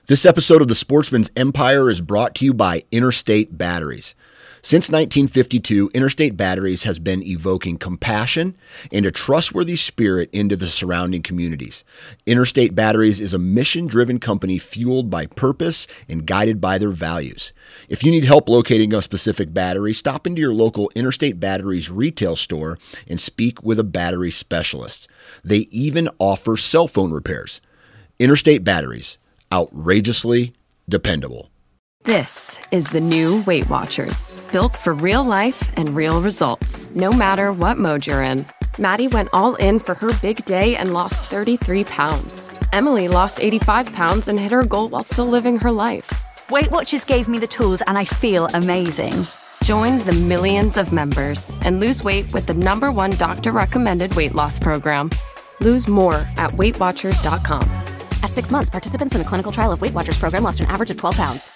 This episode of The Sportsman's Empire is brought to you by Interstate Batteries. Since 1952, Interstate Batteries has been evoking compassion and a trustworthy spirit into the surrounding communities. Interstate Batteries is a mission-driven company fueled by purpose and guided by their values. If you need help locating a specific battery, stop into your local Interstate Batteries retail store and speak with a battery specialist. They even offer cell phone repairs. Interstate Batteries. Outrageously dependable. This is the new Weight Watchers, built for real life and real results, no matter what mode you're in. Maddie went all in for her big day and lost 33 pounds. Emily lost 85 pounds and hit her goal while still living her life. Weight Watchers gave me the tools and I feel amazing. Join the millions of members and lose weight with the #1 doctor-recommended weight loss program. Lose more at WeightWatchers.com. At 6 months, participants in a clinical trial of Weight Watchers program lost an average of 12 pounds.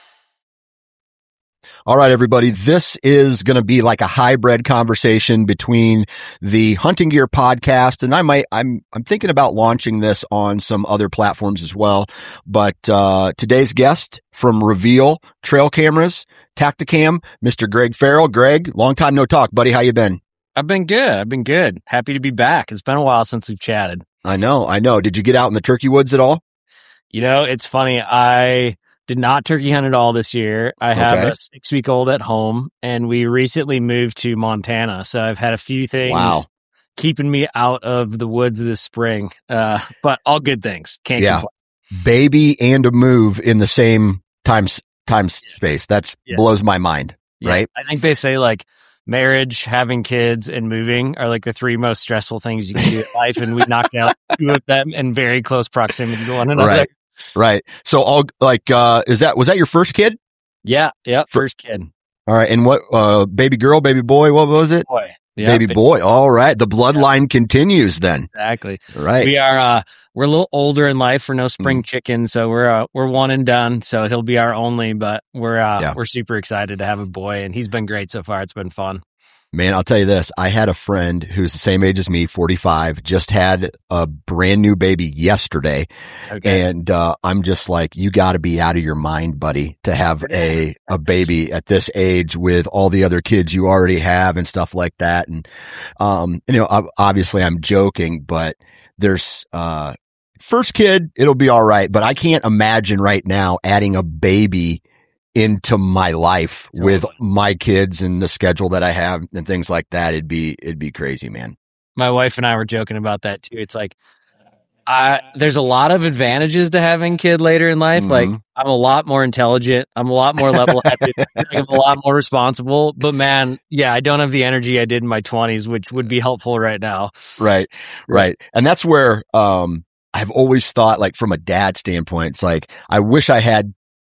All right, everybody, this is going to be like a hybrid conversation between the Hunting Gear podcast, and I'm thinking about launching this on some other platforms as well. But today's guest from Reveal Trail Cameras, Tactacam, Mr. Greg Farrell. Greg, long time no talk, buddy. How you been? I've been good. Happy to be back. It's been a while since we've chatted. I know. Did you get out in the turkey woods at all? You know, it's funny. I did not turkey hunt at all this year. I have a 6-week-old at home, and we recently moved to Montana. So I've had a few things keeping me out of the woods this spring. But all good things. Can't complain. Baby and a move in the same time space. That blows my mind, right? I think they say like marriage, having kids, and moving are like the 3 most stressful things you can do in life. And we knocked out 2 of them in very close proximity to one another. Right. So all was that your first kid? Yeah. First kid. All right. And what, baby girl, baby boy, what was it? Boy. Yeah, baby boy. All right. The bloodline continues then. Exactly. Right. We are, we're a little older in life. We're no spring chicken. So we're one and done. So he'll be our only, but we're super excited to have a boy, and he's been great so far. It's been fun. Man, I'll tell you this. I had a friend who's the same age as me, 45, just had a brand new baby yesterday. Okay. And, I'm just like, you got to be out of your mind, buddy, to have a baby at this age with all the other kids you already have and stuff like that. And, obviously I'm joking, but there's, first kid, it'll be all right. But I can't imagine right now adding a baby into my life with my kids and the schedule that I have and things like that. It'd be crazy, man. My wife and I were joking about that too. It's like, there's a lot of advantages to having a kid later in life. Like, I'm a lot more intelligent. I'm a lot more level-headed. I'm a lot more responsible. But man, I don't have the energy I did in my 20s, which would be helpful right now. Right. And that's where, I've always thought, like, from a dad standpoint, it's like, I wish I had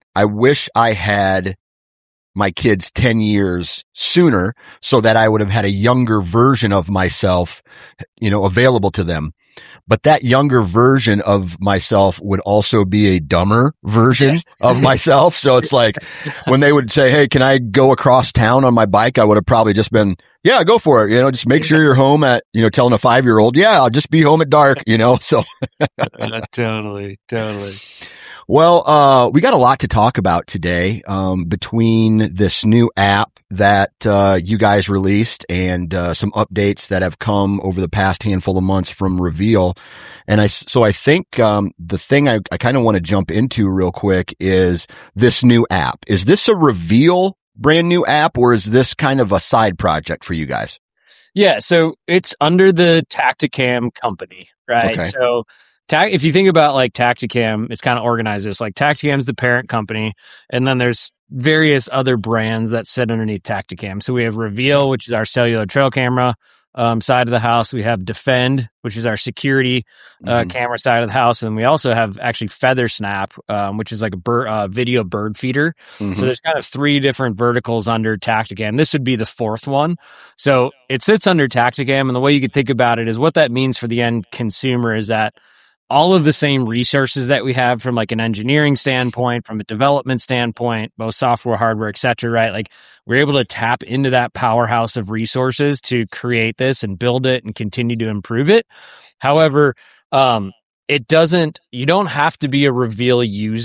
my kids 10 years sooner so that I would have had a younger version of myself, available to them. But that younger version of myself would also be a dumber version of myself. So it's like when they would say, "Hey, can I go across town on my bike?" I would have probably just been, "Yeah, go for it. Just make sure you're home at, telling a 5-year-old, yeah, I'll just be home at dark, so. Totally. Well, we got a lot to talk about today, between this new app that, you guys released and, some updates that have come over the past handful of months from Reveal. And I think, the thing I kind of want to jump into real quick is this new app. Is this a Reveal brand new app, or is this kind of a side project for you guys? Yeah. So it's under the Tactacam company, right? Okay. So if you think about like Tactacam, it's kind of organized this. Like Tactacam's the parent company, and then there's various other brands that sit underneath Tactacam. So we have Reveal, which is our cellular trail camera side of the house. We have Defend, which is our security camera side of the house, and we also have actually Feather Snap, which is like a video bird feeder. So there's kind of 3 different verticals under Tactacam. This would be the 4th one. So it sits under Tactacam, and the way you could think about it is what that means for the end consumer is that all of the same resources that we have from like an engineering standpoint, from a development standpoint, both software, hardware, et cetera, right? Like we're able to tap into that powerhouse of resources to create this and build it and continue to improve it. However, you don't have to be a Reveal user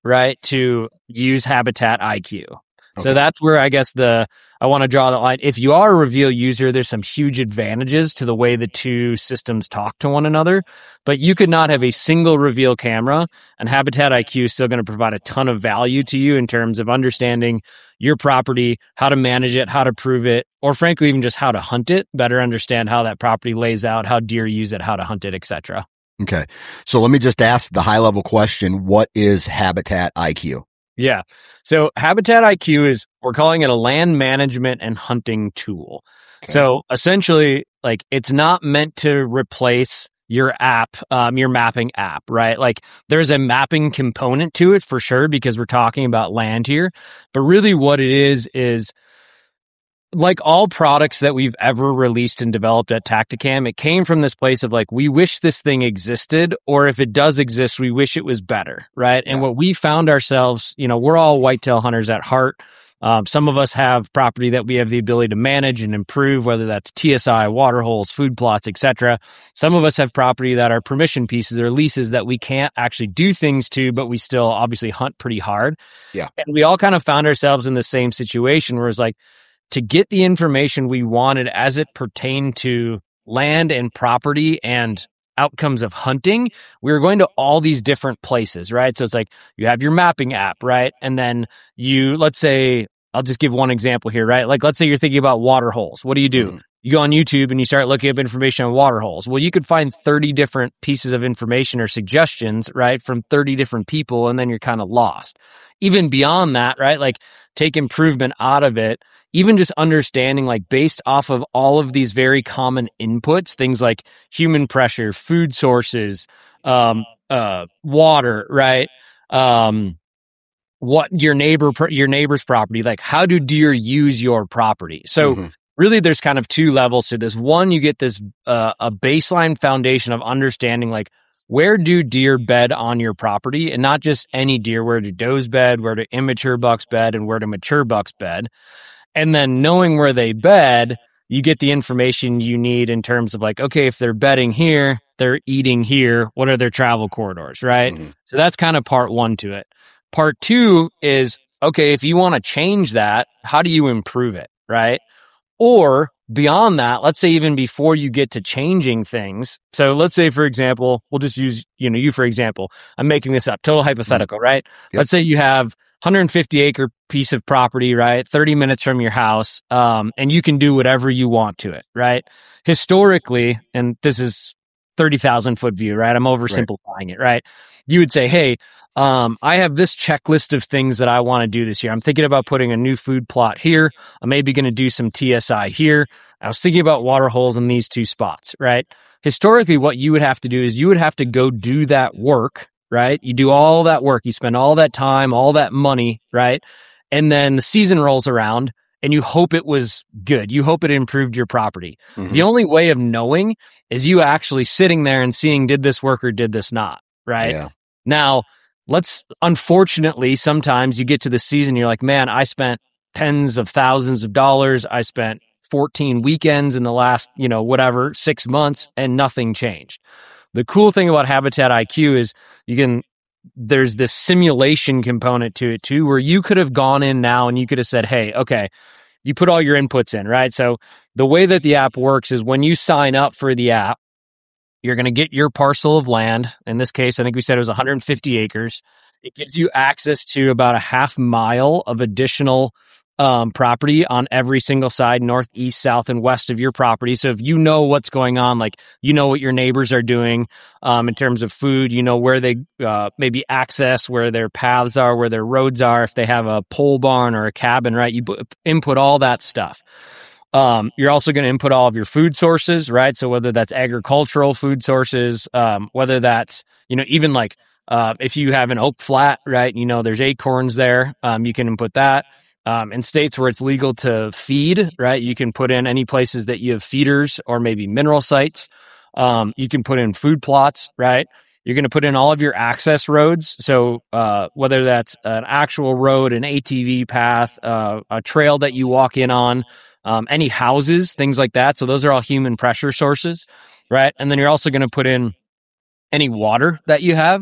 right, to use Habitat IQ. So Okay. that's where I guess I want to draw the line. If you are a Reveal user, there's some huge advantages to the way the two systems talk to one another, but you could not have a single Reveal camera, and Habitat IQ is still going to provide a ton of value to you in terms of understanding your property, how to manage it, how to prove it, or frankly, even just how to hunt it, better understand how that property lays out, how deer use it, how to hunt it, etc. Okay. So let me just ask the high level question. What is Habitat IQ? Yeah. So Habitat IQ we're calling it a land management and hunting tool. Okay. So essentially, like, it's not meant to replace your app, your mapping app, right? Like, there's a mapping component to it for sure, because we're talking about land here. But really what it is like all products that we've ever released and developed at Tactacam, it came from this place of like, we wish this thing existed, or if it does exist, we wish it was better, right? Yeah. And what we found ourselves, we're all whitetail hunters at heart. Some of us have property that we have the ability to manage and improve, whether that's TSI, water holes, food plots, etc. Some of us have property that are permission pieces or leases that we can't actually do things to, but we still obviously hunt pretty hard. Yeah. And we all kind of found ourselves in the same situation where it's like, to get the information we wanted as it pertained to land and property and outcomes of hunting, we were going to all these different places, right? So it's like you have your mapping app, right? And then let's say, I'll just give one example here, right? Like, let's say you're thinking about water holes. What do? You go on YouTube and you start looking up information on water holes. Well, you could find 30 different pieces of information or suggestions, right, from 30 different people, and then you're kind of lost. Even beyond that, right, like, take improvement out of it. Even just understanding, like, based off of all of these very common inputs, things like human pressure, food sources, water, right? What your neighbor's property, like, how do deer use your property? So really there's kind of two levels to this. One, you get this, a baseline foundation of understanding, like, where do deer bed on your property, and not just any deer, where do does bed, where do immature bucks bed, and where do mature bucks bed. And then knowing where they bed, you get the information you need in terms of like, okay, if they're bedding here, they're eating here, what are their travel corridors, right? So that's kind of part one to it. Part two is, okay, if you want to change that, how do you improve it, right? Or beyond that, let's say even before you get to changing things. So let's say, for example, we'll just use, you for example, I'm making this up, total hypothetical, right? Yep. Let's say you have 150 acre piece of property, right? 30 minutes from your house. And you can do whatever you want to it, right? Historically, and this is 30,000 foot view, right? I'm oversimplifying it, right? You would say, hey, I have this checklist of things that I want to do this year. I'm thinking about putting a new food plot here. I'm maybe going to do some TSI here. I was thinking about water holes in these two spots, right? Historically, what you would have to do is you would have to go do that work, right? You do all that work. You spend all that time, all that money, right? And then the season rolls around and you hope it was good. You hope it improved your property. The only way of knowing is you actually sitting there and seeing, did this work or did this not, right? Yeah. Now, unfortunately, sometimes you get to the season, you're like, man, I spent tens of thousands of dollars. I spent 14 weekends in the last, 6 months, and nothing changed. The cool thing about Habitat IQ is there's this simulation component to it too, where you could have gone in now and you could have said, hey, okay, you put all your inputs in, right? So the way that the app works is when you sign up for the app, you're going to get your parcel of land. In this case, I think we said it was 150 acres. It gives you access to about a half mile of additional property on every single side, north, east, south, and west of your property. So if you know what's going on, like, you know what your neighbors are doing in terms of food, you know where they maybe access, where their paths are, where their roads are, if they have a pole barn or a cabin, right? You input all that stuff. You're also going to input all of your food sources, right? So whether that's agricultural food sources, whether that's, even like, if you have an oak flat, right? There's acorns there. You can input that. In states where it's legal to feed, right? You can put in any places that you have feeders or maybe mineral sites. You can put in food plots, right? You're going to put in all of your access roads. So, whether that's an actual road, an ATV path, a trail that you walk in on, any houses, things like that. So those are all human pressure sources, right? And then you're also going to put in any water that you have.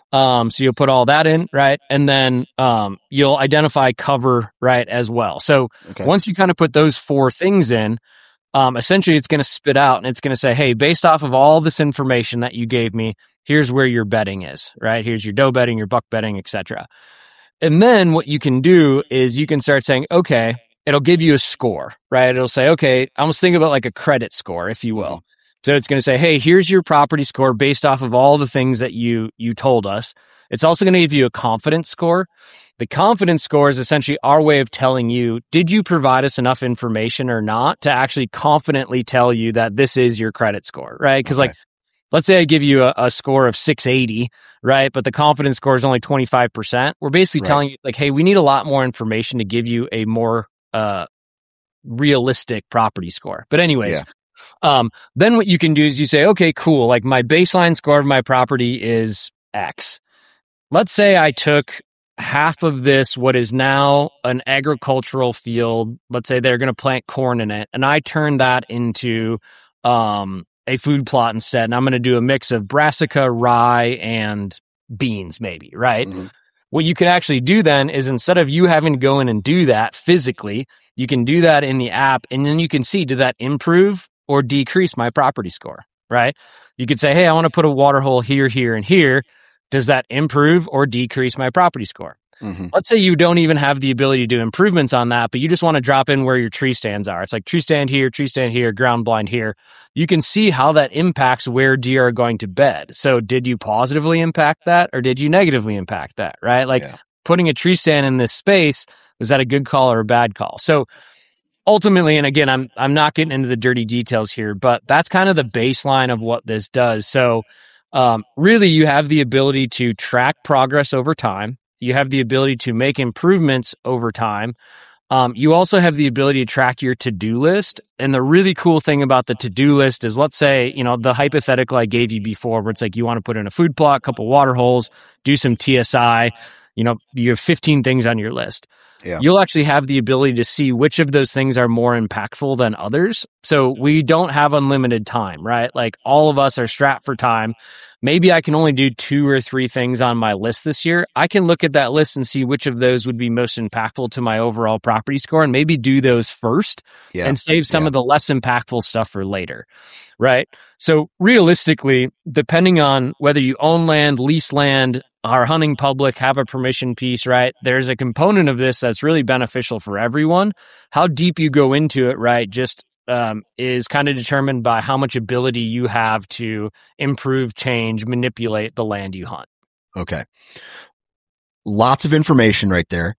So you'll put all that in, right? And then you'll identify cover, right, as well. So once you kind of put those 4 things in, essentially it's going to spit out and it's going to say, hey, based off of all this information that you gave me, here's where your bedding is, right? Here's your doe bedding, your buck bedding, etc. And then what you can do is you can start saying, okay, it'll give you a score, right? It'll say, okay, I almost think about like a credit score, if you will. So it's going to say, hey, here's your property score based off of all the things that you told us. It's also going to give you a confidence score. The confidence score is essentially our way of telling you, did you provide us enough information or not to actually confidently tell you that this is your credit score, right? Because like, let's say I give you a score of 680, right? But the confidence score is only 25%. We're basically telling you like, hey, we need a lot more information to give you a more realistic property score. But anyways, then what you can do is you say, okay, cool. Like my baseline score of my property is X. Let's say I took half of this, what is now an agricultural field. Let's say they're going to plant corn in it. And I turn that into a food plot instead. And I'm going to do a mix of brassica, rye, and beans maybe, right? What you can actually do then is instead of you having to go in and do that physically, you can do that in the app. And then you can see, did that improve or decrease my property score, right? You could say, hey, I want to put a water hole here, here, and here. Does that improve or decrease my property score? Let's say you don't even have the ability to do improvements on that, but you just want to drop in where your tree stands are. It's like tree stand here, ground blind here. You can see how that impacts where deer are going to bed. So did you positively impact that or did you negatively impact that, right? Like putting a tree stand in this space, was that a good call or a bad call? So ultimately, and again, I'm not getting into the dirty details here, but that's kind of the baseline of what this does. So really, you have the ability to track progress over time. You have the ability to make improvements over time. You also have the ability to track your to-do list. And the really cool thing about the to-do list is, let's say, the hypothetical I gave you before, where it's like you want to put in a food plot, a couple water holes, do some TSI, you have 15 things on your list. You'll actually have the ability to see which of those things are more impactful than others. So we don't have unlimited time, right? Like all of us are strapped for time. Maybe I can only do 2 or 3 things on my list this year. I can look at that list and see which of those would be most impactful to my overall property score and maybe do those first and save some of the less impactful stuff for later, right? So realistically, depending on whether you own land, lease land, are hunting public, have a permission piece, right? There's a component of this that's really beneficial for everyone. How deep you go into it, right, just is kind of determined by how much ability you have to improve, change, manipulate the land you hunt. Okay. Lots of information right there.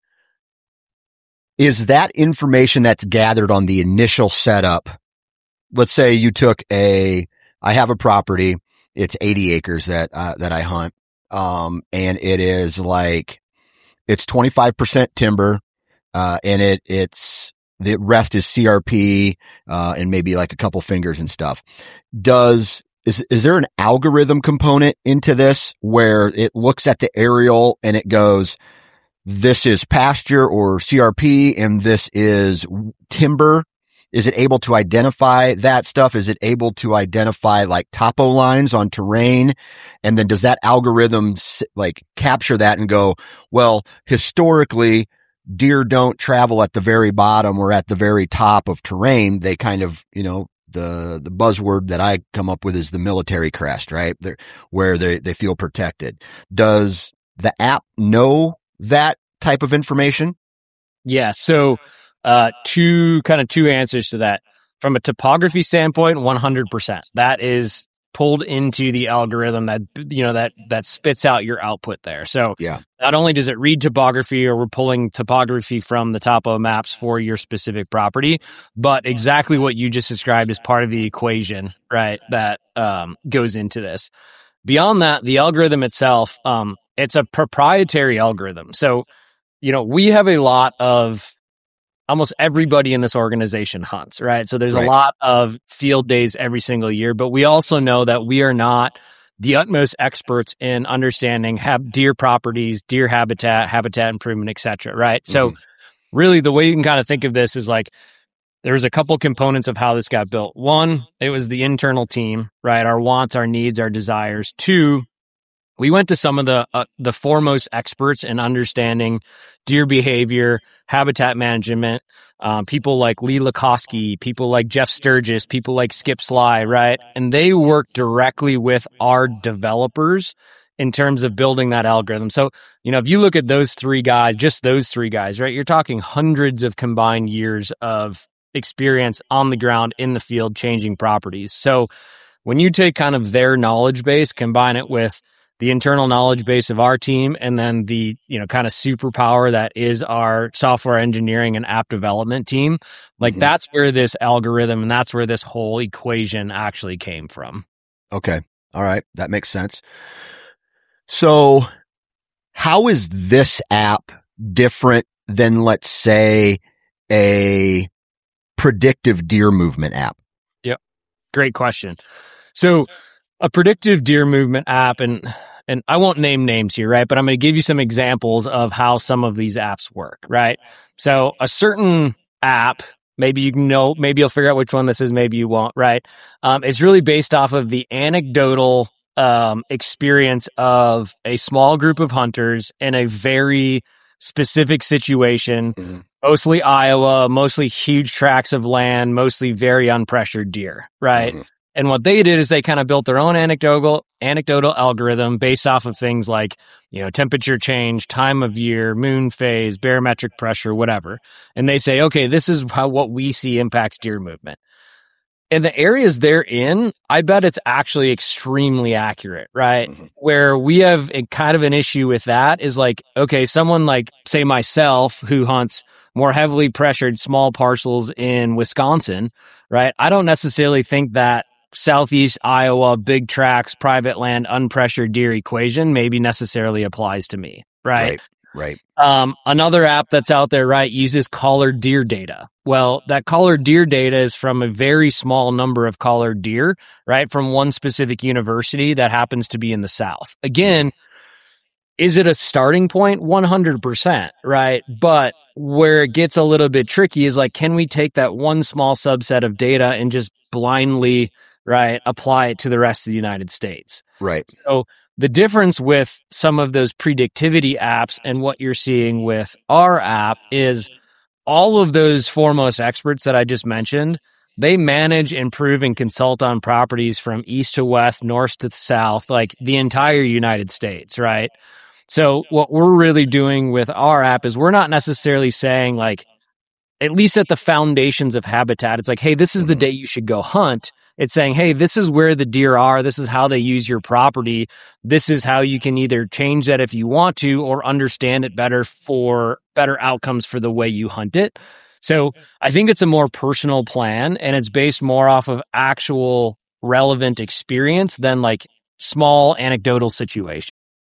Is that information that's gathered on the initial setup? Let's say you took I have a property, it's 80 acres that I hunt. And it is like, it's 25% timber, and the rest is CRP, and maybe like a couple fingers and stuff. Is there an algorithm component into this where it looks at the aerial and it goes, this is pasture or CRP and this is timber? Is it able to identify that stuff? Is it able to identify like topo lines on terrain? And then does that algorithm like capture that and go, well, historically, deer don't travel at the very bottom or at the very top of terrain. They kind of, the buzzword that I come up with is the military crest, right? Where they feel protected. Does the app know that type of information? Yeah. So, two answers to that. From a topography standpoint, 100%. That is pulled into the algorithm that spits out your output there. So not only does it read topography, or we're pulling topography from the topo maps for your specific property, but exactly what you just described is part of the equation, right? That goes into this. Beyond that, the algorithm itself, it's a proprietary algorithm. So, we have a lot of, almost everybody in this organization hunts, right? So there's a lot of field days every single year, but we also know that we are not the utmost experts in understanding deer properties, deer habitat improvement, et cetera, right? So really the way you can kind of think of this is like, there's a couple components of how this got built. One, it was the internal team, right? Our wants, our needs, our desires. 2, we went to some of the foremost experts in understanding deer behavior, habitat management, people like Lee Lakosky, people like Jeff Sturgis, people like Skip Sly, right? And they work directly with our developers in terms of building that algorithm. So, if you look at those three guys, just those three guys, right, you're talking hundreds of combined years of experience on the ground in the field changing properties. So when you take kind of their knowledge base, combine it with the internal knowledge base of our team, and then the, kind of superpower that is our software engineering and app development team, like that's where this algorithm and that's where this whole equation actually came from. Okay. All right. That makes sense. So how is this app different than, let's say, a predictive deer movement app? Yep. Great question. So a predictive deer movement app, and I won't name names here, right? But I'm going to give you some examples of how some of these apps work, right? So a certain app, maybe you'll figure out which one this is, maybe you won't, right? It's really based off of the anecdotal experience of a small group of hunters in a very specific situation, mostly Iowa, mostly huge tracts of land, mostly very unpressured deer, right? And what they did is they kind of built their own anecdotal algorithm based off of things like, temperature change, time of year, moon phase, barometric pressure, whatever. And they say, okay, this is what we see impacts deer movement. In the areas they're in, I bet it's actually extremely accurate, right? Where we have a kind of an issue with that is like, okay, someone like, say myself, who hunts more heavily pressured small parcels in Wisconsin, right? I don't necessarily think that Southeast Iowa, big tracts, private land, unpressured deer equation maybe necessarily applies to me, right? Right. Another app that's out there, right, uses collared deer data. Well, that collared deer data is from a very small number of collared deer, right, from one specific university that happens to be in the South. Again, is it a starting point? 100%, right? But where it gets a little bit tricky is like, can we take that one small subset of data and just blindly, right, apply it to the rest of the United States? Right. So the difference with some of those predictivity apps and what you're seeing with our app is all of those foremost experts that I just mentioned, they manage, improve, and consult on properties from east to west, north to south, like the entire United States, right? So what we're really doing with our app is we're not necessarily saying, like, at least at the foundations of habitat, it's like, hey, this is the day you should go hunt. It's saying, hey, this is where the deer are. This is how they use your property. This is how you can either change that if you want to or understand it better for better outcomes for the way you hunt it. So I think it's a more personal plan, and it's based more off of actual relevant experience than like small anecdotal situations.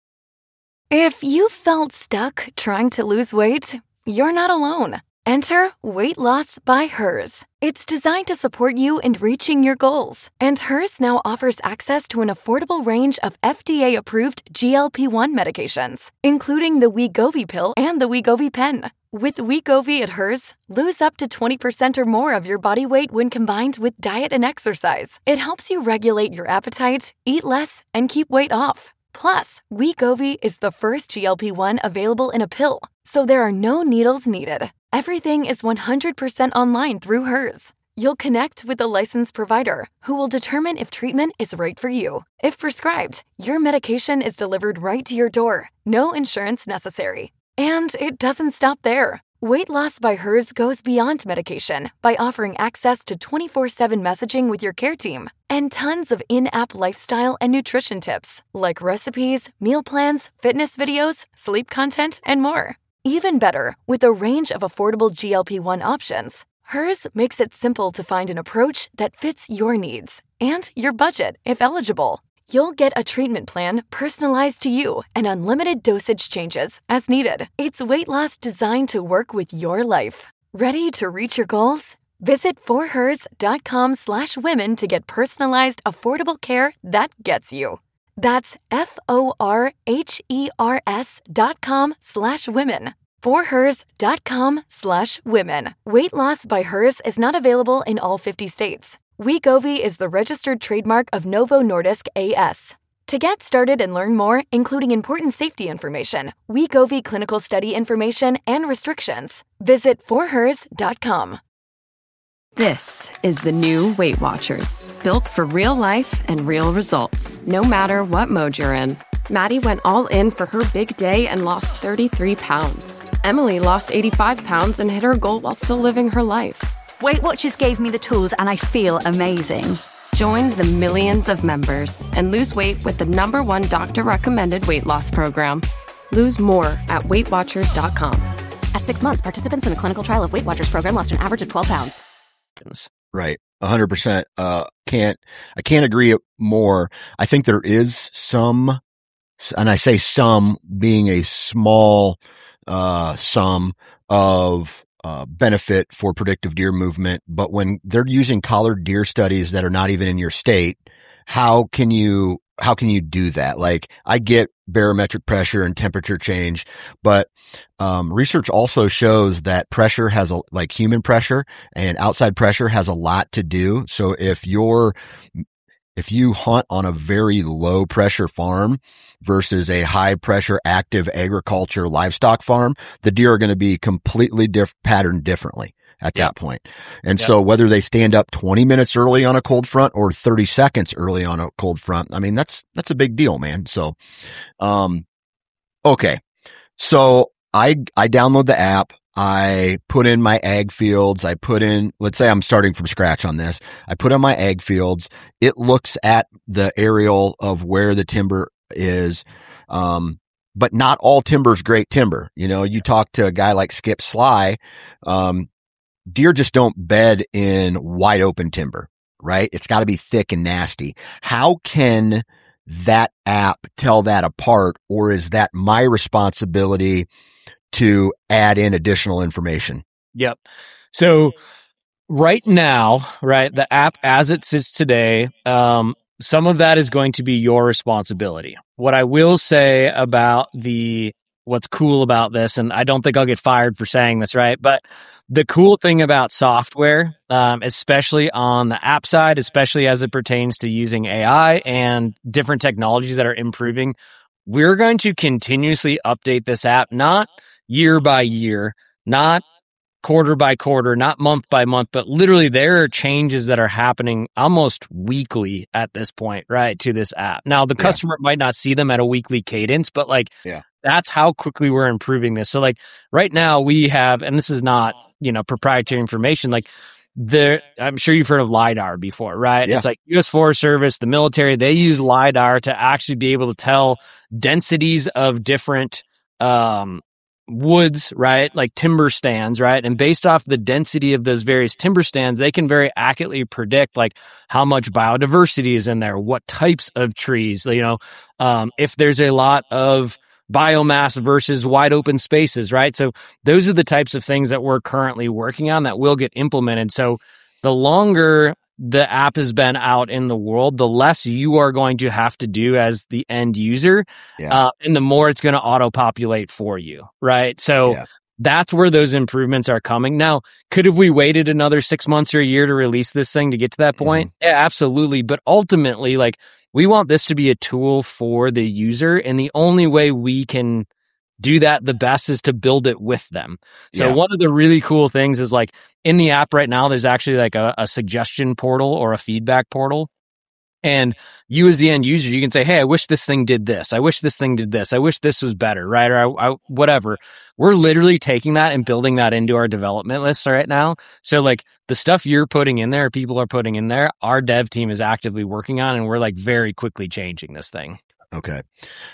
If you felt stuck trying to lose weight, you're not alone. Enter Weight Loss by Hers. It's designed to support you in reaching your goals. And Hers now offers access to an affordable range of FDA-approved GLP-1 medications, including the Wegovy pill and the Wegovy pen. With Wegovy at Hers, lose up to 20% or more of your body weight when combined with diet and exercise. It helps you regulate your appetite, eat less, and keep weight off. Plus, Wegovy is the first GLP-1 available in a pill, so there are no needles needed. Everything is 100% online through Hers. You'll connect with a licensed provider who will determine if treatment is right for you. If prescribed, your medication is delivered right to your door. No insurance necessary. And it doesn't stop there. Weight Loss by Hers goes beyond medication by offering access to 24/7 messaging with your care team and tons of in-app lifestyle and nutrition tips like recipes, meal plans, fitness videos, sleep content, and more. Even better, with a range of affordable GLP-1 options, Hers makes it simple to find an approach that fits your needs and your budget if eligible. You'll get a treatment plan personalized to you and unlimited dosage changes as needed. It's weight loss designed to work with your life. Ready to reach your goals? Visit forhers.com/women to get personalized, affordable care that gets you. That's forhers.com/women. forhers.com/women. Weight Loss by Hers is not available in all 50 states. Wegovy is the registered trademark of Novo Nordisk A.S. To get started and learn more, including important safety information, Wegovy clinical study information, and restrictions, visit forhers.com. This is the new Weight Watchers, built for real life and real results, no matter what mode you're in. Maddie went all in for her big day and lost 33 pounds. Emily lost 85 pounds and hit her goal while still living her life. Weight Watchers gave me the tools and I feel amazing. Join the millions of members and lose weight with the #1 doctor-recommended weight loss program. Lose more at WeightWatchers.com. At 6 months, participants in a clinical trial of Weight Watchers program lost an average of 12 pounds. Right. 100%. I can't agree more. I think there is some, and I say some being a small, sum of, benefit for predictive deer movement. But when they're using collared deer studies that are not even in your state, how can you do that? Like, I get barometric pressure and temperature change, but research also shows that pressure has like human pressure and outside pressure has a lot to do. So if you hunt on a very low pressure farm versus a high pressure active agriculture livestock farm, the deer are going to be completely patterned differently at that point. And so whether they stand up 20 minutes early on a cold front or 30 seconds early on a cold front, I mean, that's a big deal, man. So, okay. So I download the app. I put in my ag fields. Let's say I'm starting from scratch on this. I put in my ag fields. It looks at the aerial of where the timber is. But not all timber is great timber. You know, you talk to a guy like Skip Sly, deer just don't bed in wide open timber, right? It's got to be thick and nasty. How can that app tell that apart, or is that my responsibility to add in additional information? Yep. So right now, right, the app as it sits today, some of that is going to be your responsibility. What I will say about what's cool about this, and I don't think I'll get fired for saying this, right? But the cool thing about software, especially on the app side, especially as it pertains to using AI and different technologies that are improving, we're going to continuously update this app, not year by year, not quarter by quarter, not month by month, but literally there are changes that are happening almost weekly at this point, right, to this app. Now, the customer might not see them at a weekly cadence, but that's how quickly we're improving this. So like right now we have, and this is not, proprietary information, like I'm sure you've heard of LiDAR before, right? Yeah. It's like U.S. Forest Service, the military, they use LiDAR to actually be able to tell densities of different, woods, right? Like timber stands, right? And based off the density of those various timber stands, they can very accurately predict like how much biodiversity is in there, what types of trees, if there's a lot of biomass versus wide open spaces, right? So those are the types of things that we're currently working on that will get implemented. So the longer the app has been out in the world, the less you are going to have to do as the end user, and the more it's going to auto-populate for you, right? So that's where those improvements are coming. Now, could have we waited another 6 months or a year to release this thing to get to that point? Yeah, absolutely. But ultimately, like, we want this to be a tool for the user, and the only way we can do that the best is to build it with them. So one of the really cool things is like in the app right now, there's actually like a suggestion portal or a feedback portal. And you as the end user, you can say, hey, I wish this thing did this. I wish this thing did this. I wish this was better, right? Or whatever. We're literally taking that and building that into our development list right now. So like the stuff you're putting in there, people are putting in there, our dev team is actively working on, and we're like very quickly changing this thing. Okay.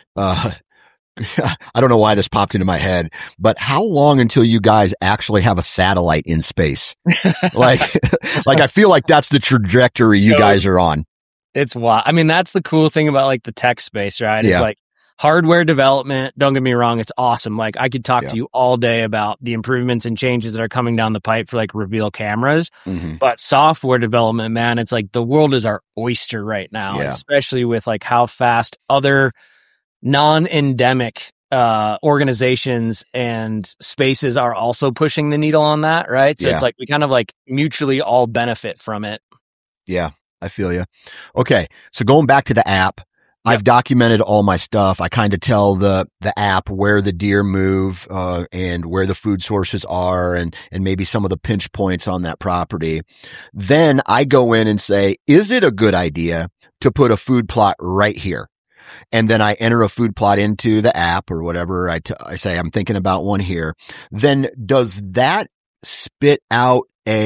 I don't know why this popped into my head, but how long until you guys actually have a satellite in space? like I feel like that's the trajectory you guys are on. It's wild. I mean, that's the cool thing about like the tech space, right? It's like hardware development. Don't get me wrong. It's awesome. Like I could talk to you all day about the improvements and changes that are coming down the pipe for like Reveal cameras, but software development, man, it's like the world is our oyster right now, especially with like how fast other non-endemic organizations and spaces are also pushing the needle on that, right? So it's like we kind of like mutually all benefit from it. Yeah, I feel you. Okay, so going back to the app, I've documented all my stuff. I kind of tell the app where the deer move, and where the food sources are, and maybe some of the pinch points on that property. Then I go in and say, is it a good idea to put a food plot right here? And then I enter a food plot into the app or whatever. I say, I'm thinking about one here. Then does that spit out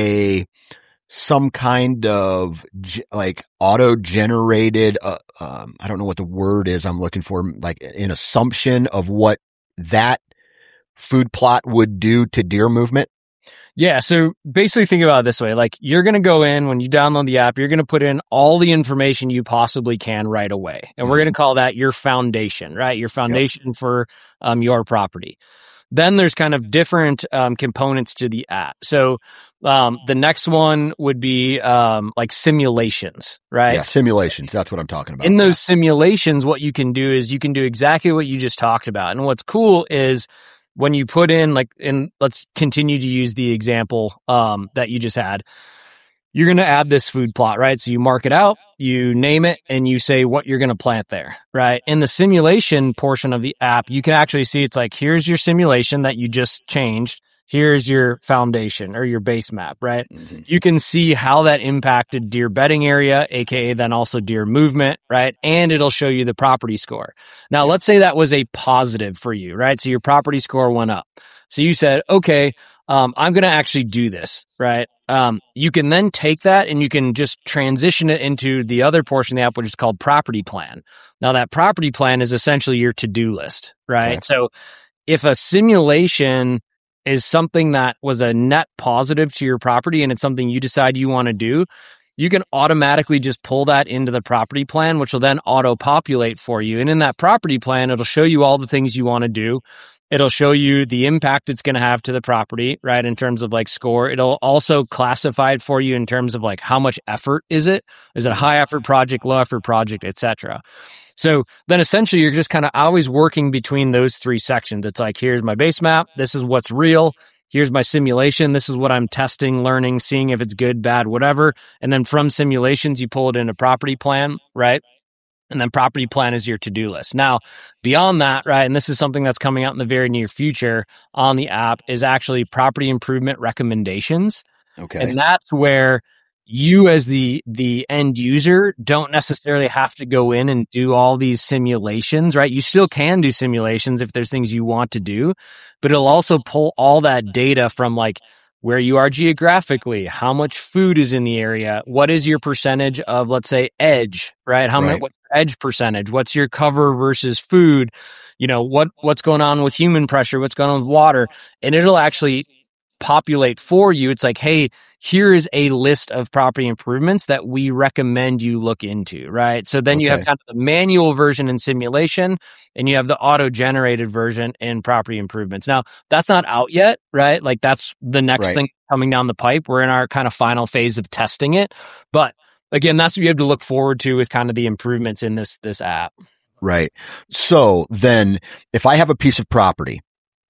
some kind of like auto-generated, I don't know what the word is I'm looking for, like an assumption of what that food plot would do to deer movement? Yeah. So basically think about it this way. Like you're going to go in when you download the app, you're going to put in all the information you possibly can right away. And we're going to call that your foundation, right? Your foundation for your property. Then there's kind of different components to the app. So the next one would be like simulations, right? Yeah, simulations. That's what I'm talking about. In those simulations, what you can do is you can do exactly what you just talked about. And what's cool is when you put in let's continue to use the example that you just had. You're going to add this food plot, right? So you mark it out, you name it, and you say what you're going to plant there, right? In the simulation portion of the app, you can actually see it's like, here's your simulation that you just changed. Here's your foundation or your base map, right? Mm-hmm. You can see how that impacted deer bedding area, aka then also deer movement, right? And it'll show you the property score. Now, let's say that was a positive for you, right? So your property score went up. So you said, okay, I'm going to actually do this, right? You can then take that and you can just transition it into the other portion of the app, which is called property plan. Now that property plan is essentially your to-do list, right? Okay. So if a simulation is something that was a net positive to your property and it's something you decide you want to do, you can automatically just pull that into the property plan, which will then auto-populate for you. And in that property plan, it'll show you all the things you want to do. It'll show you the impact it's going to have to the property, right? In terms of like score. It'll also classify it for you in terms of like how much effort is it? Is it a high effort project, low effort project, etc. So then essentially you're just kind of always working between those three sections. It's like, here's my base map. This is what's real. Here's my simulation. This is what I'm testing, learning, seeing if it's good, bad, whatever. And then from simulations, you pull it into property plan, right? And then property plan is your to-do list. Now, beyond that, right, and this is something that's coming out in the very near future on the app, is actually property improvement recommendations. Okay. And that's where you as the end user don't necessarily have to go in and do all these simulations, right? You still can do simulations if there's things you want to do, but it'll also pull all that data from like where you are geographically, how much food is in the area, what is your percentage of, let's say, edge, right? What's your edge percentage? What's your cover versus food? You know, what's going on with human pressure? What's going on with water? And it'll actually populate for you. It's like, hey, here is a list of property improvements that we recommend you look into, right? So then you have kind of the manual version in simulation and you have the auto-generated version in property improvements. Now, that's not out yet, right? Like that's the next thing coming down the pipe. We're in our kind of final phase of testing it. But again, that's what you have to look forward to with kind of the improvements in this app. Right. So then if I have a piece of property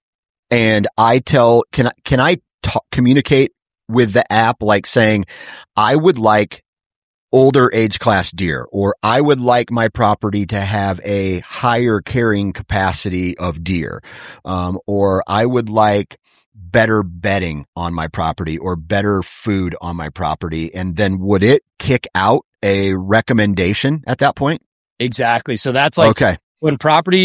and I tell, can I communicate with the app, like saying, I would like older age class deer, or I would like my property to have a higher carrying capacity of deer, or I would like better bedding on my property or better food on my property. And then would it kick out a recommendation at that point? Exactly. So that's like when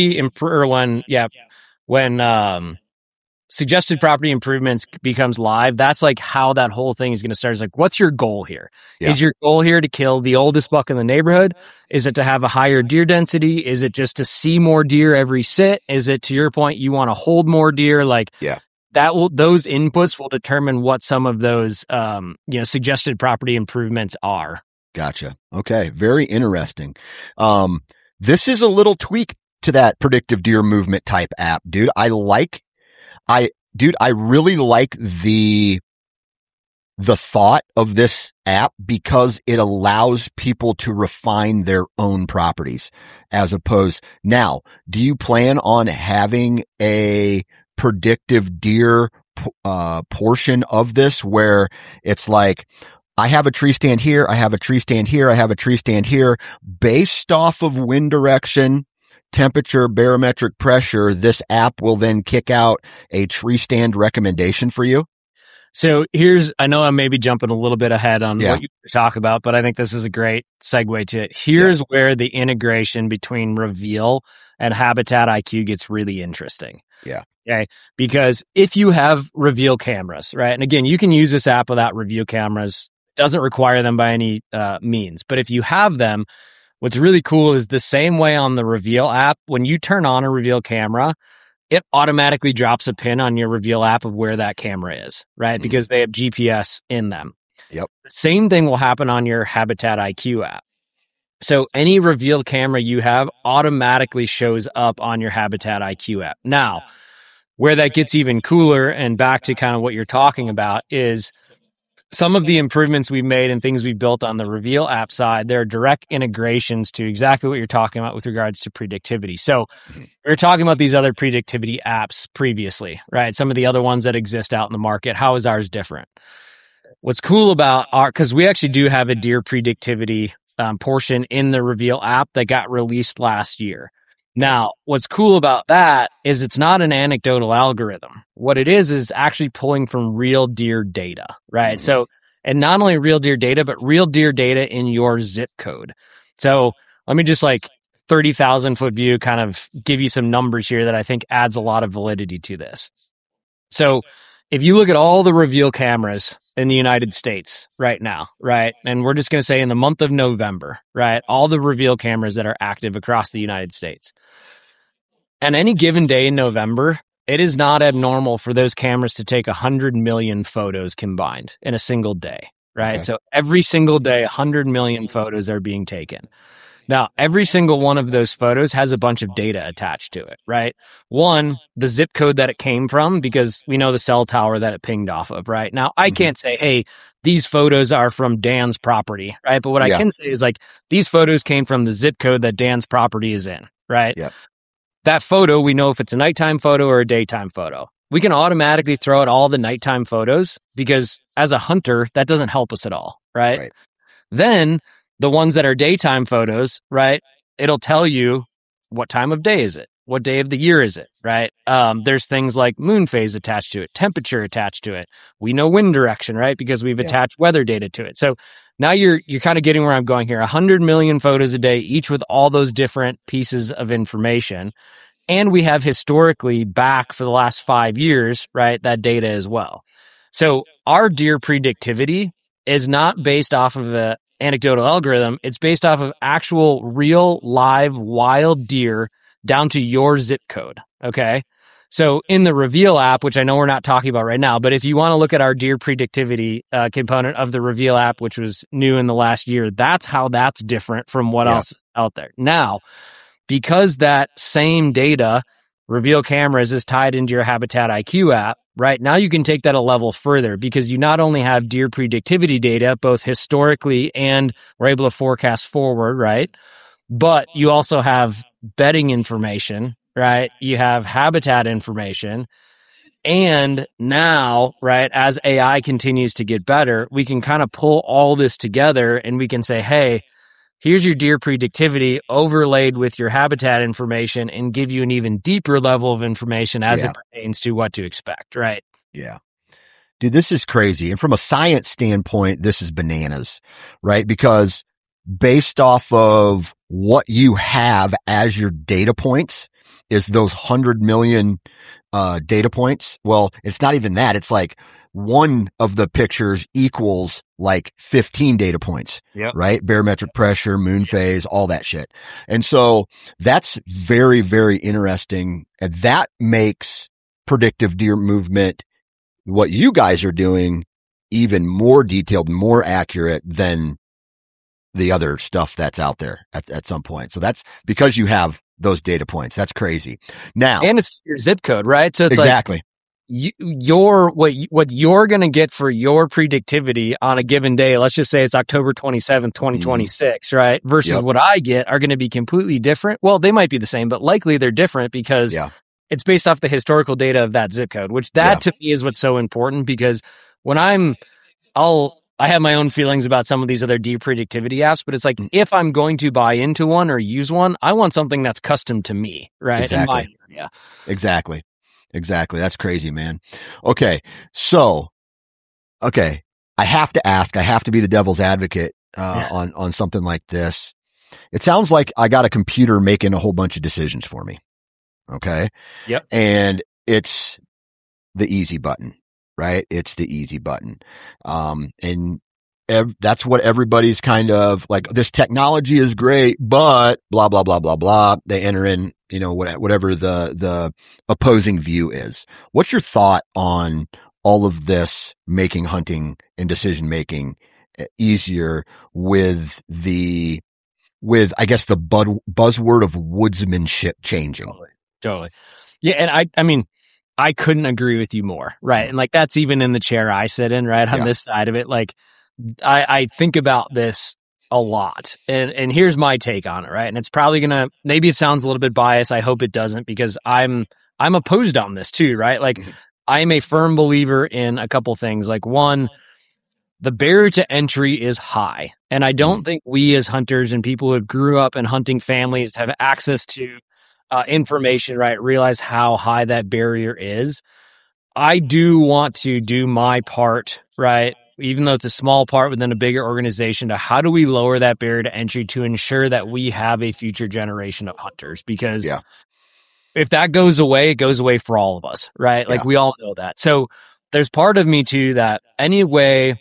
suggested property improvements becomes live, that's like how that whole thing is going to start. It's like, what's your goal here? Yeah. Is your goal here to kill the oldest buck in the neighborhood? Is it to have a higher deer density? Is it just to see more deer every sit? Is it, to your point, you want to hold more deer? Like, those inputs will determine what some of those, suggested property improvements are. Gotcha. Okay. Very interesting. This is a little tweak to that predictive deer movement type app, dude. I really like the thought of this app because it allows people to refine their own properties as opposed. Now, do you plan on having a predictive deer portion of this where it's like, I have a tree stand here. I have a tree stand here. I have a tree stand here. Based off of wind direction, temperature, barometric pressure, this app will then kick out a tree stand recommendation for you. So I know I'm maybe jumping a little bit ahead on what you talk about, but I think this is a great segue to it. Here's where the integration between Reveal and Habitat IQ gets really interesting. Yeah. Okay. Because if you have Reveal cameras, right? And again, you can use this app without Reveal cameras. It doesn't require them by any means. But if you have them, what's really cool is the same way on the Reveal app, when you turn on a Reveal camera, it automatically drops a pin on your Reveal app of where that camera is, right? Because they have GPS in them. Yep. The same thing will happen on your Habitat IQ app. So any Reveal camera you have automatically shows up on your Habitat IQ app. Now, where that gets even cooler and back to kind of what you're talking about is some of the improvements we've made and things we've built on the Reveal app side, there are direct integrations to exactly what you're talking about with regards to predictivity. So we were talking about these other predictivity apps previously, right? Some of the other ones that exist out in the market. How is ours different? What's cool about because we actually do have a deer predictivity portion in the Reveal app that got released last year. Now, what's cool about that is it's not an anecdotal algorithm. What it is actually pulling from real deer data, right? So, and not only real deer data, but real deer data in your zip code. So let me just 30,000 foot view kind of give you some numbers here that I think adds a lot of validity to this. So if you look at all the Reveal cameras in the United States right now, right? And we're just going to say in the month of November, right? All the Reveal cameras that are active across the United States. And any given day in November, it is not abnormal for those cameras to take 100 million photos combined in a single day, right? Okay. So every single day, 100 million photos are being taken. Now, every single one of those photos has a bunch of data attached to it, right? One, the zip code that it came from, because we know the cell tower that it pinged off of, right? Now, I can't say, hey, these photos are from Dan's property, right? But what I can say is these photos came from the zip code that Dan's property is in, right? Yeah. That photo, we know if it's a nighttime photo or a daytime photo. We can automatically throw out all the nighttime photos because as a hunter, that doesn't help us at all, right? Then the ones that are daytime photos, right? It'll tell you what time of day is it? What day of the year is it, right? There's things like moon phase attached to it, temperature attached to it. We know wind direction, right? Because we've attached weather data to it. So now you're kind of getting where I'm going here. 100 million photos a day, each with all those different pieces of information. And we have historically back for the last 5 years, right, that data as well. So our deer predictivity is not based off of an anecdotal algorithm. It's based off of actual real live wild deer down to your zip code. Okay. So in the Reveal app, which I know we're not talking about right now, but if you want to look at our deer predictivity component of the Reveal app, which was new in the last year, that's how that's different from what else is out there. Now, because that same data, Reveal cameras, is tied into your Habitat IQ app, right? Now you can take that a level further because you not only have deer predictivity data, both historically and we're able to forecast forward, right? But you also have bedding information, right? You have habitat information. And now, right, as AI continues to get better, we can kind of pull all this together and we can say, hey, here's your deer predictivity overlaid with your habitat information and give you an even deeper level of information as it pertains to what to expect, right? Yeah. Dude, this is crazy. And from a science standpoint, this is bananas, right? Because based off of what you have as your data points is those 100 million data points. Well, it's not even that. It's one of the pictures equals 15 data points, right? Barometric pressure, moon phase, all that shit. And so that's very, very interesting. And that makes predictive deer movement, what you guys are doing, even more detailed, more accurate than the other stuff that's out there at some point. So that's because you have those data points. That's crazy. Now, and it's your zip code, right? So it's exactly. What you're going to get for your predictivity on a given day, let's just say it's October 27th, 2026, right? Versus what I get are going to be completely different. Well, they might be the same, but likely they're different because it's based off the historical data of that zip code, which to me is what's so important because when I'll I have my own feelings about some of these other deer predictivity apps, but it's like, if I'm going to buy into one or use one, I want something that's custom to me, right? Exactly. In my area. Exactly. That's crazy, man. Okay. So, I have to ask, I have to be the devil's advocate, on something like this. It sounds like I got a computer making a whole bunch of decisions for me. Okay. Yep. And it's the easy button, right? It's the easy button. And that's what everybody's kind of like, this technology is great, but blah, blah, blah, blah, blah. They enter in, whatever the opposing view is. What's your thought on all of this making hunting and decision making easier with I guess the buzzword of woodsmanship changing? Totally. Yeah. And I mean, I couldn't agree with you more. Right. And like, that's even in the chair I sit in, right? On this side of it. Like, I think about this a lot, and here's my take on it. Right. And it's probably maybe it sounds a little bit biased. I hope it doesn't, because I'm opposed on this too. Right. Like, I am a firm believer in a couple things. Like, one, the barrier to entry is high. And I don't think we as hunters and people who grew up in hunting families have access to information, right, realize how high that barrier is. I do want to do my part, right, even though it's a small part within a bigger organization, to how do we lower that barrier to entry to ensure that we have a future generation of hunters? Because if that goes away, it goes away for all of us, right? Like, we all know that. So there's part of me too that any way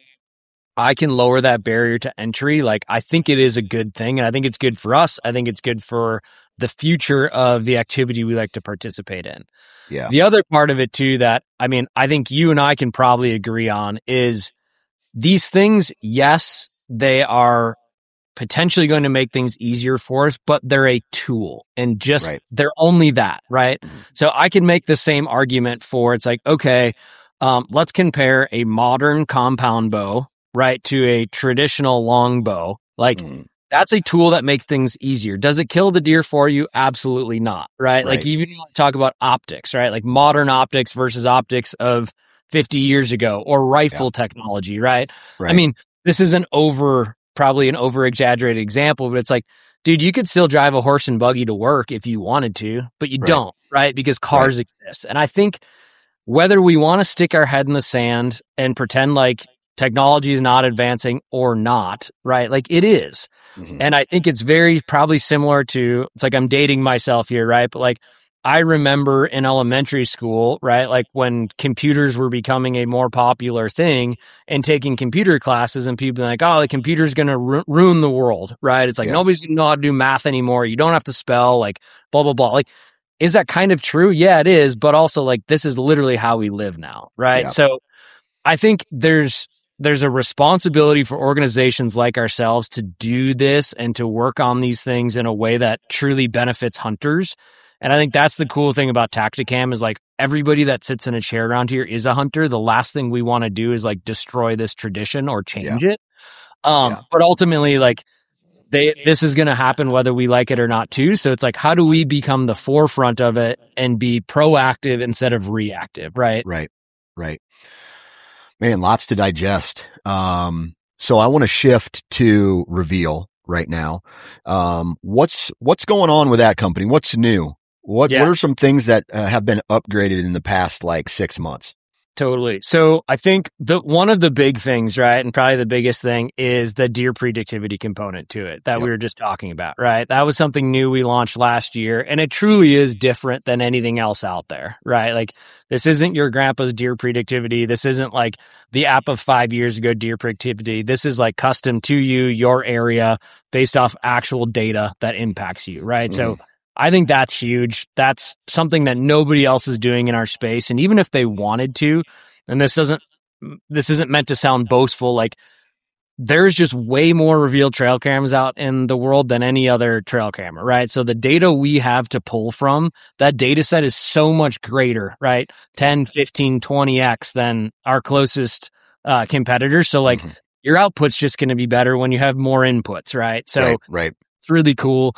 I can lower that barrier to entry, like, I think it is a good thing. And I think it's good for us. I think it's good for the future of the activity we like to participate in. Yeah. The other part of it too that, I mean, I think you and I can probably agree on is these things, yes, they are potentially going to make things easier for us, but they're a tool, and just they're only that, right? So I can make the same argument for, it's like, okay, let's compare a modern compound bow, right, to a traditional long bow. Like, that's a tool that makes things easier. Does it kill the deer for you? Absolutely not, right? Like, even when you talk about optics, right? Like modern optics versus optics of 50 years ago, or rifle technology, right? I mean, this is probably an over-exaggerated example, but it's like, dude, you could still drive a horse and buggy to work if you wanted to, but you don't, right? Because cars exist. And I think whether we want to stick our head in the sand and pretend like technology is not advancing or not, right? Like, it is. And I think it's very probably similar to, it's like I'm dating myself here, right? But like, I remember in elementary school, right? Like, when computers were becoming a more popular thing, and taking computer classes, and people being like, oh, the computer's going to ruin the world, right? It's like, nobody's going to know how to do math anymore. You don't have to spell, like, blah, blah, blah. Like, is that kind of true? Yeah, it is. But also, like, this is literally how we live now, right? Yeah. So I think there's a responsibility for organizations like ourselves to do this and to work on these things in a way that truly benefits hunters. And I think that's the cool thing about Tactacam, is like, everybody that sits in a chair around here is a hunter. The last thing we want to do is like destroy this tradition or change it. But ultimately, like, this is going to happen whether we like it or not too. So it's like, how do we become the forefront of it and be proactive instead of reactive? Right. Man, lots to digest. So I want to shift to Reveal right now. What's going on with that company? What's new? What are some things that have been upgraded in the past like 6 months? Totally. So I think one of the big things, right, and probably the biggest thing, is the deer predictivity component to it that we were just talking about, right? That was something new we launched last year, and it truly is different than anything else out there, right? Like, this isn't your grandpa's deer predictivity. This isn't like the app of 5 years ago deer predictivity. This is like custom to you, your area, based off actual data that impacts you, right? So I think that's huge. That's something that nobody else is doing in our space. And even if they wanted to, and this isn't meant to sound boastful, like, there's just way more Reveal trail cameras out in the world than any other trail camera, right? So the data we have to pull from, that data set is so much greater, right? 10, 15, 20x than our closest competitors. So like, your output's just going to be better when you have more inputs, right? So It's really cool.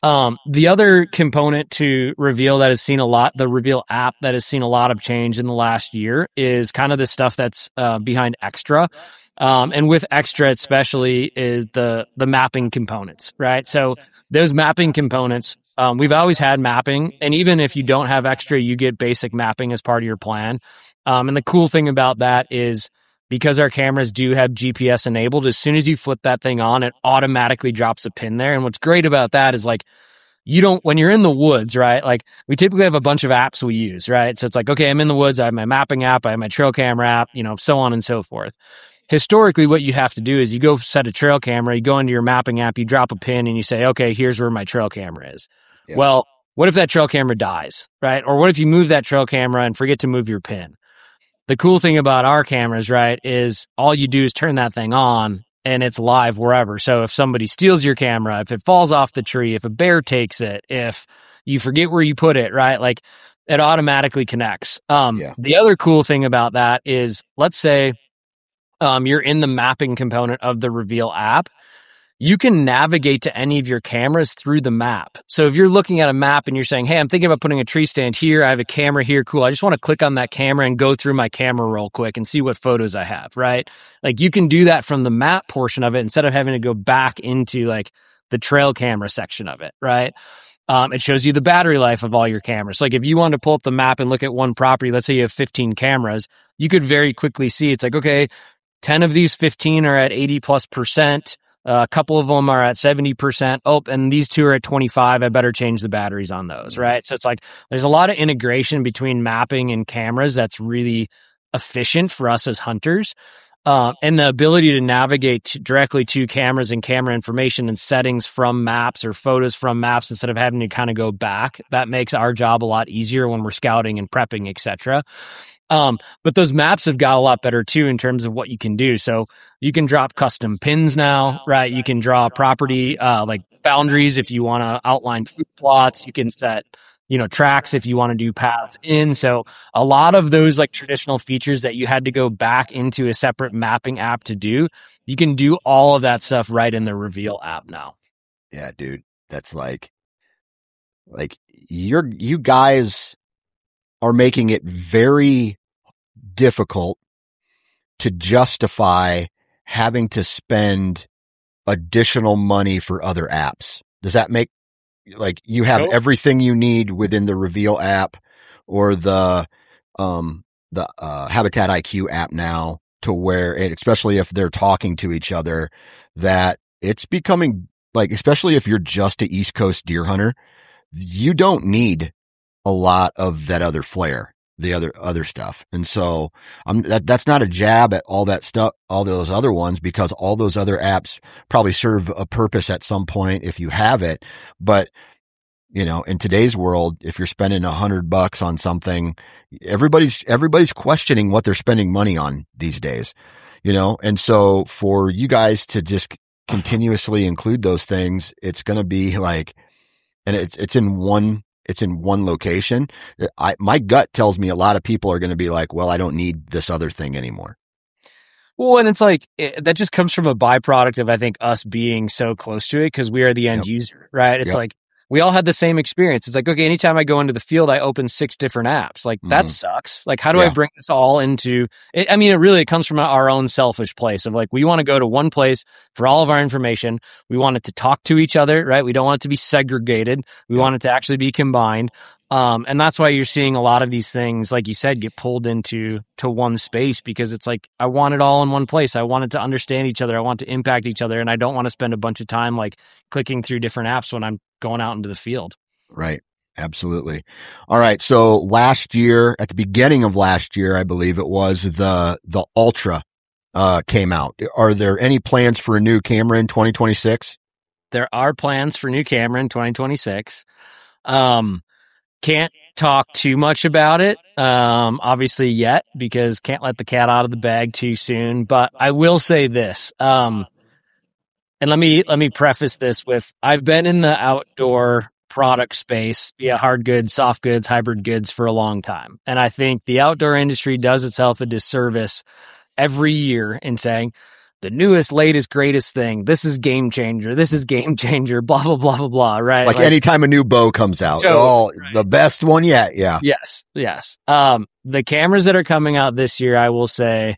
The other component to Reveal that has seen a lot, the Reveal app that has seen a lot of change in the last year, is kind of the stuff that's behind Extra. And with Extra especially is the mapping components, right? So those mapping components, we've always had mapping, and even if you don't have Extra, you get basic mapping as part of your plan. And the cool thing about that is, because our cameras do have GPS enabled, as soon as you flip that thing on, it automatically drops a pin there. And what's great about that is, like, you don't, when you're in the woods, right? Like, we typically have a bunch of apps we use, right? So it's like, okay, I'm in the woods, I have my mapping app, I have my trail camera app, so on and so forth. Historically, what you have to do is you go set a trail camera, you go into your mapping app, you drop a pin, and you say, okay, here's where my trail camera is. Yeah. Well, what if that trail camera dies, right? Or what if you move that trail camera and forget to move your pin? The cool thing about our cameras, right, is all you do is turn that thing on and it's live wherever. So if somebody steals your camera, if it falls off the tree, if a bear takes it, if you forget where you put it, right, like, it automatically connects. The other cool thing about that is, let's say you're in the mapping component of the Reveal app. You can navigate to any of your cameras through the map. So if you're looking at a map and you're saying, hey, I'm thinking about putting a tree stand here, I have a camera here, cool, I just want to click on that camera and go through my camera real quick and see what photos I have, right? Like, you can do that from the map portion of it instead of having to go back into, like, the trail camera section of it, right? It shows you the battery life of all your cameras. Like, if you want to pull up the map and look at one property, let's say you have 15 cameras, you could very quickly see, it's like, okay, 10 of these 15 are at 80+%. A couple of them are at 70%. Oh, and these two are at 25. I better change the batteries on those, right? So it's like, there's a lot of integration between mapping and cameras that's really efficient for us as hunters. And the ability to navigate directly to cameras and camera information and settings from maps or photos from maps instead of having to kind of go back. That makes our job a lot easier when we're scouting and prepping, etc. But those maps have got a lot better too in terms of what you can do. So you can drop custom pins now, right? You can draw property, like boundaries if you want to outline food plots. You can set, tracks if you want to do paths in. So a lot of those, like, traditional features that you had to go back into a separate mapping app to do, you can do all of that stuff right in the Reveal app now. Yeah, dude. That's like you guys are making it very difficult to justify having to spend additional money for other apps. Does that make, like, you have everything you need within the Reveal app or the Habitat IQ app now, to where, and especially if they're talking to each other, that it's becoming, like, especially if you're just an East Coast deer hunter, you don't need a lot of that other flair, the other stuff. And so that's not a jab at all that stuff, all those other ones, because all those other apps probably serve a purpose at some point if you have it. But, in today's world, if you're spending $100 on something, everybody's questioning what they're spending money on these days, and so for you guys to just continuously include those things, it's going to be like, and it's in one location. My gut tells me a lot of people are going to be like, well, I don't need this other thing anymore. Well, and it's like, that just comes from a byproduct of, I think, us being so close to it because we are the end user, right? It's like, we all had the same experience. It's like, okay, anytime I go into the field, I open 6 different apps. Like, that sucks. Like, how do I bring this all into it? I mean, it comes from our own selfish place of, like, we want to go to one place for all of our information. We want it to talk to each other, right? We don't want it to be segregated. We want it to actually be combined. And that's why you're seeing a lot of these things, like you said, get pulled into one space, because it's like, I want it all in one place. I want it to understand each other. I want to impact each other. And I don't want to spend a bunch of time, like, clicking through different apps when I'm going out into the field. Right. Absolutely. All right. So last year, at the beginning of last year, I believe it was, the Ultra came out. Are there any plans for a new camera in 2026? There are plans for new camera in 2026. Can't talk too much about it, obviously yet, because can't let the cat out of the bag too soon. But I will say this, and let me preface this with, I've been in the outdoor product space, via hard goods, soft goods, hybrid goods, for a long time. And I think the outdoor industry does itself a disservice every year in saying the newest, latest, greatest thing. This is game changer. This is game changer. Blah blah blah blah blah. Right? Like anytime a new bow comes out, the best one yet. Yeah. Yes. The cameras that are coming out this year, I will say,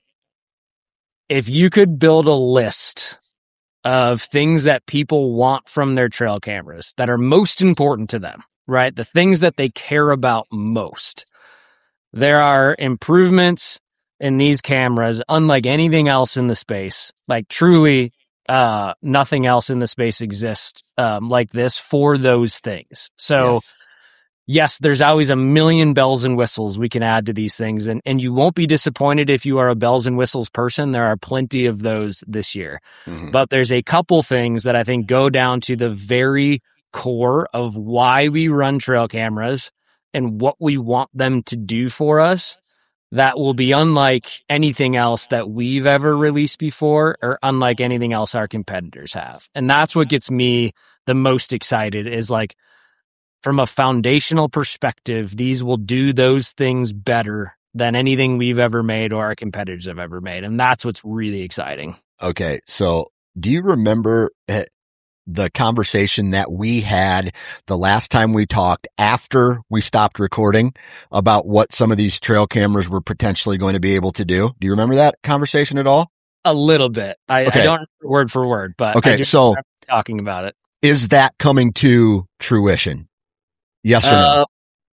if you could build a list of things that people want from their trail cameras that are most important to them, right? The things that they care about most. There are improvements in these cameras unlike anything else in the space. Like truly, nothing else in the space exists like this for those things. So yes, there's always a million bells and whistles we can add to these things. And you won't be disappointed if you are a bells and whistles person. There are plenty of those this year. Mm-hmm. But there's a couple things that I think go down to the very core of why we run trail cameras and what we want them to do for us that will be unlike anything else that we've ever released before or unlike anything else our competitors have. And that's what gets me the most excited is like, from a foundational perspective, these will do those things better than anything we've ever made or our competitors have ever made. And that's what's really exciting. Okay. So do you remember the conversation that we had the last time we talked after we stopped recording about what some of these trail cameras were potentially going to be able to do? Do you remember that conversation at all? A little bit. I don't remember word for word, but okay. So talking about it. Is that coming to fruition? Yes or no?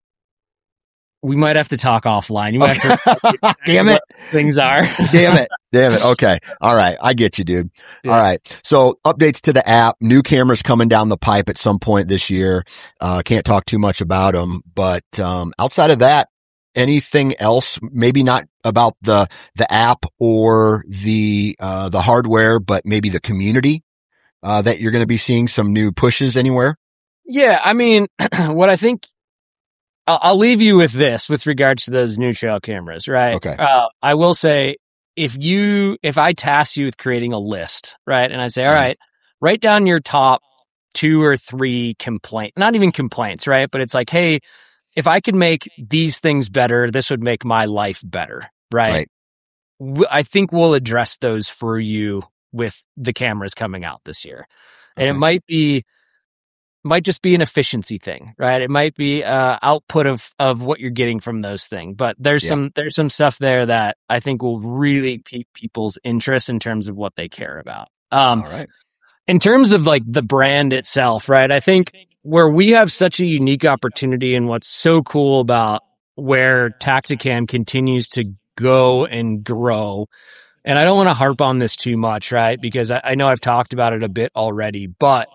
We might have to talk offline. You might have to damn it. Things are. Damn it. Okay. All right. I get you, dude. Yeah. All right. So updates to the app, new cameras coming down the pipe at some point this year. Can't talk too much about them, but, outside of that, anything else, maybe not about the app or the hardware, but maybe the community, that you're going to be seeing some new pushes anywhere? Yeah. I mean, what I think, I'll leave you with this with regards to those new trail cameras, right? Okay. I will say if I task you with creating a list, right? And I say, all right, write down your top 2 or 3 not even complaints, right? But it's like, hey, if I could make these things better, this would make my life better, right? I think we'll address those for you with the cameras coming out this year. And it might just be an efficiency thing, right? It might be output of what you're getting from those things. But there's some stuff there that I think will really pique people's interest in terms of what they care about. All right. In terms of like the brand itself, right? I think where we have such a unique opportunity and what's so cool about where Tactacam continues to go and grow, and I don't want to harp on this too much, right? Because I know I've talked about it a bit already, but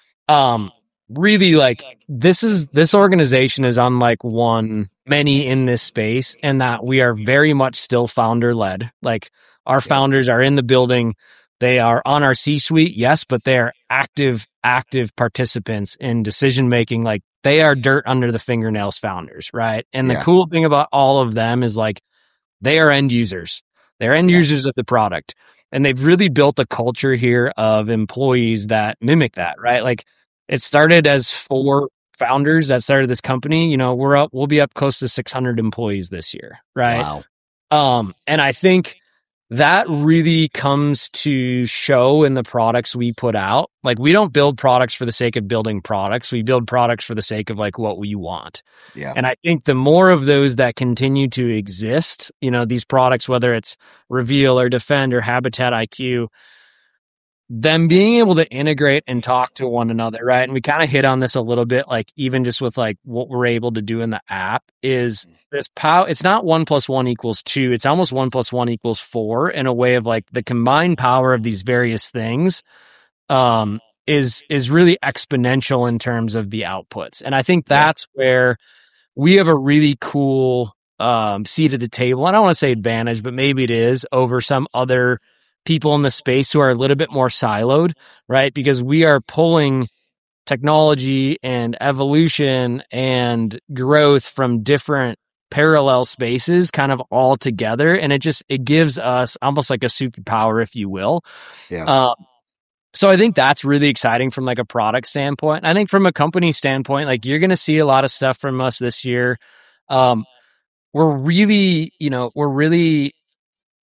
really like this organization is unlike many in this space, and that we are very much still founder led. Like our founders are in the building. They are on our C-suite, yes, but they are active participants in decision making. Like they are dirt under the fingernails founders, right? And the cool thing about all of them is like they are end users. They're end users of the product, and they've really built a culture here of employees that mimic that, right? Like it started as 4 founders that started this company. You know, we'll be up close to 600 employees this year, right? Wow. And I think that really comes to show in the products we put out. Like we don't build products for the sake of building products. We build products for the sake of like what we want. Yeah. And I think the more of those that continue to exist, you know, these products, whether it's Reveal or Defend or Habitat IQ, them being able to integrate and talk to one another, right? And we kind of hit on this a little bit, like even just with like what we're able to do in the app is this power. It's not 1 + 1 = 2. It's almost 1 + 1 = 4 in a way of like the combined power of these various things is really exponential in terms of the outputs. And I think that's where we have a really cool seat at the table. I don't want to say advantage, but maybe it is over some other people in the space who are a little bit more siloed, right? Because we are pulling technology and evolution and growth from different parallel spaces kind of all together. And it gives us almost like a superpower, if you will. Yeah. So I think that's really exciting from like a product standpoint. I think from a company standpoint, like you're going to see a lot of stuff from us this year. We're really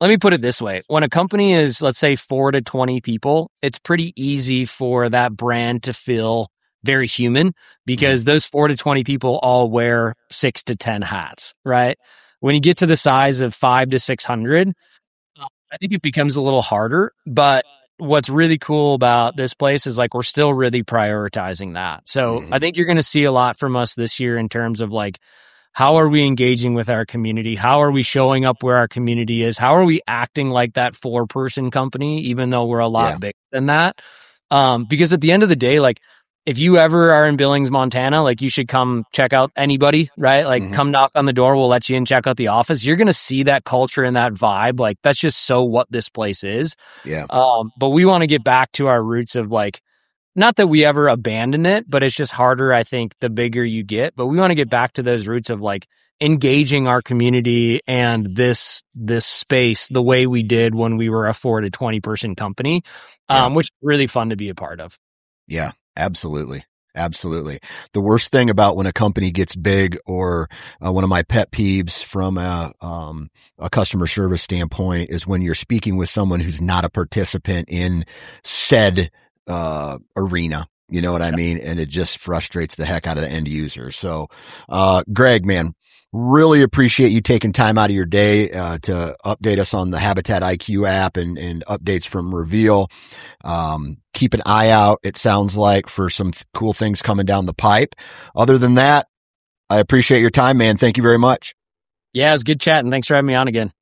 let me put it this way. When a company is, let's say, 4 to 20 people, it's pretty easy for that brand to feel very human because those 4 to 20 people all wear 6 to 10 hats, right? When you get to the size of 5 to 600, I think it becomes a little harder. But what's really cool about this place is like we're still really prioritizing that. So I think you're going to see a lot from us this year in terms of like, how are we engaging with our community? How are we showing up where our community is? How are we acting like that 4-person company, even though we're a lot bigger than that? Because at the end of the day, like if you ever are in Billings, Montana, like you should come check out anybody, right? Like come knock on the door. We'll let you in, check out the office. You're going to see that culture and that vibe. Like that's just so what this place is. Yeah. But we want to get back to our roots of like, not that we ever abandon it, but it's just harder, I think, the bigger you get. But we want to get back to those roots of like engaging our community and this space the way we did when we were a 4 to 20 person company, which is really fun to be a part of. Yeah, absolutely. Absolutely. The worst thing about when a company gets big, or one of my pet peeves from a customer service standpoint, is when you're speaking with someone who's not a participant in said arena, you know what I mean? And it just frustrates the heck out of the end user. So, Greg, man, really appreciate you taking time out of your day, to update us on the Habitat IQ app and updates from Reveal. Keep an eye out, it sounds like, for some cool things coming down the pipe. Other than that, I appreciate your time, man. Thank you very much. Yeah, it was good chatting. Thanks for having me on again.